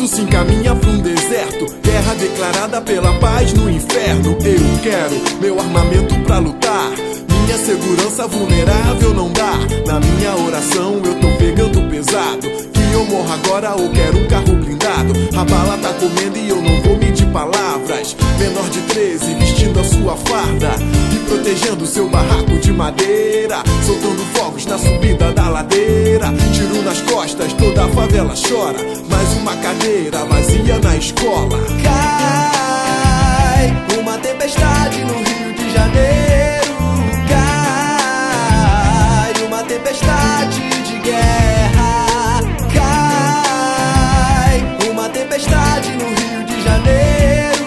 se encaminha pra um deserto, guerra declarada pela paz no inferno. Eu quero meu armamento pra lutar, minha segurança vulnerável não dá. Na minha oração eu tô pegando pesado, que eu morro agora ou quero um carro blindado. A bala tá comendo e eu não vou medir palavras. Menor de 13 vestindo a sua farda e protegendo seu barraco de madeira, soltando fogos na subida da ladeira. Tiro nas costas, toda a favela chora, mais uma cadeira vazia na escola. Cai uma tempestade no Rio de Janeiro, cai uma tempestade de guerra, cai uma tempestade no Rio de Janeiro,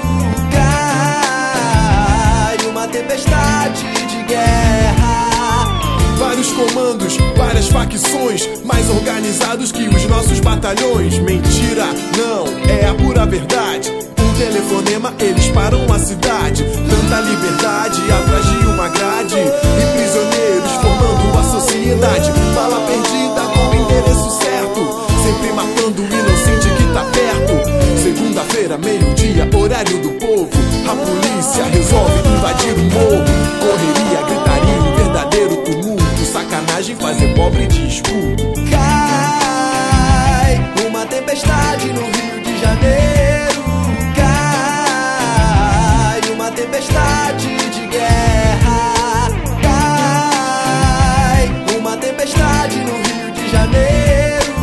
cai uma tempestade de guerra. Vários comandos, várias facções, mais organizados que os nossos batalhões. Mentira, não, é a pura verdade. Um telefonema, eles param a cidade. Tanta liberdade atrás de uma grade, e prisioneiros formando a sociedade. Bala perdida com o endereço certo, sempre matando o inocente que tá perto. Segunda-feira, meio-dia, horário do povo, a polícia resolve invadir o morro. Correria, gritaria, um verdadeiro tumulto, sacanagem fazer pobre de escudo. Cai uma tempestade no Rio de Janeiro, cai uma tempestade de guerra, cai uma tempestade no Rio de Janeiro,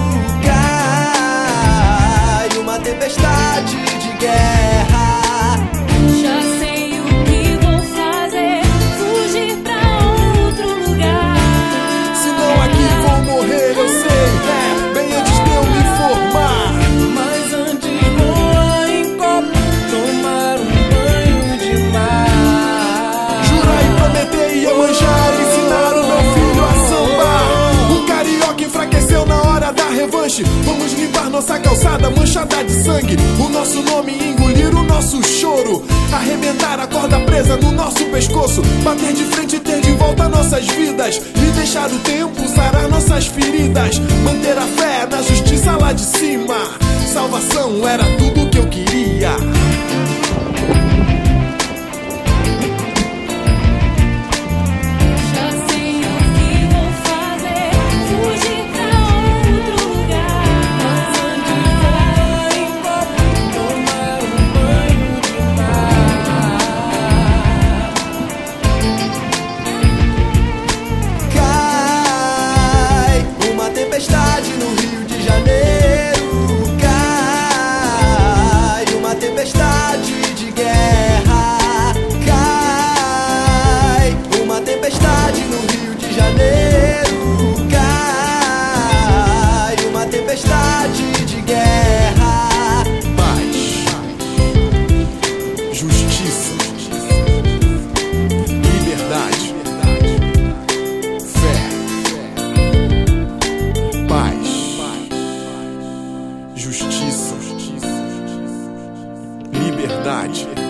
cai uma tempestade de guerra. Já sei o que vou fazer, fugir pra outro lugar. Se não aqui vou morrer, eu sei, bem antes de eu me formar. Mas antes vou lá em Copa tomar um banho de mar. Jurar e prometer ia manjar, ensinar o meu filho a sambar. Um carioca enfraqueceu na hora da revanche. Vamos limpar nossa calçada manchada de sangue, o nosso nome engolir o nosso choro, arrebentar a corda presa no nosso pescoço, bater de frente e ter de volta nossas vidas, e deixar o tempo sarar nossas feridas. Manter a fé na justiça lá de cima, salvação era tudo que eu queria. Já sei o que vou fazer, fugir pra outro lugar. Mas antes vou lá em Copa tomar um banho de mar. Cai uma tempestade no Rio de Janeiro, cai uma tempestade de guerra, cai uma tempestade no Rio de Janeiro, cai uma tempestade de guerra. Paz, justiça, liberdade, fé. Paz, justiça, liberdade.